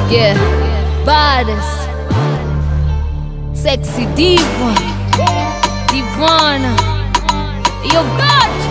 Yeah, baddest, sexy diva, Divana, yo gachi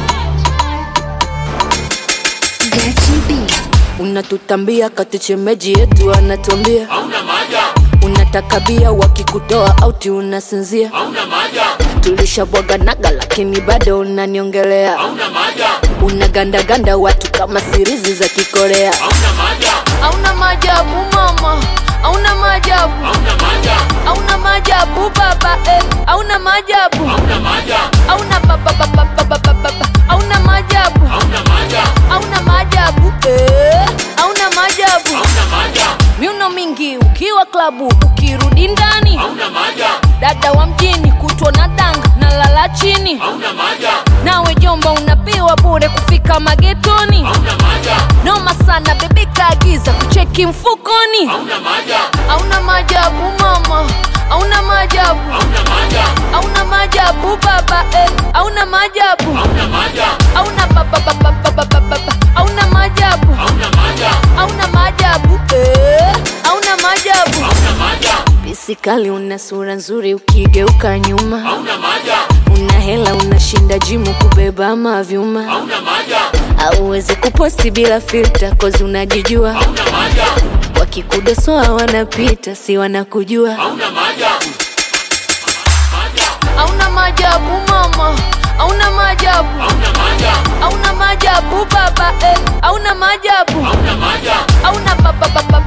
B. Unatutambia kati chemeji yetu anatuambia hauna maja. Unataka bia wakikutoa auti unasinzia hauna maja. Tulishabwaga naga lakini bado unaniongelea hauna maja. Unaganda ganda watu kama sirizi za Kikorea hauna maja. Hauna maajabu mama, hauna maajabu, hauna maajabu, hauna maajabu baba hauna maajabu, hauna maajabu, hauna baba hauna maajabu, hauna maajabu, hauna maajabu hauna maajabu, hauna maajabu. Miuno mingi ukiwa klabu ukirudi ndani hauna maajabu. Dada wa mjini kutwa na danga na lala chini hauna maajabu. Nawe jomba unapewa bure kufika magetoni hauna maajabu. Noma sana baby kaagiza kucheki mfukoni hauna maajabu. Hauna maajabu mama, hauna maajabu, hauna maajabu, hauna maajabu baba hauna maajabu, hauna maajabu, hauna baba hauna maajabu, hauna maajabu, hauna maajabu hauna maajabu, hauna maajabu. Bisikali una sura nzuri ukigeuka nyuma hauna maajabu. Una hela unashinda jimu kubeba mavyuma hauna maajabu. Hauwezi kuposti bila filter cause unajijua hauna maajabu. Wakikudosoa wanapita si wanakujua hauna maajabu. Hauna maajabu mama, hauna maajabu, hauna maajabu, hauna maajabu baba hauna maajabu, hauna maajabu, hauna baba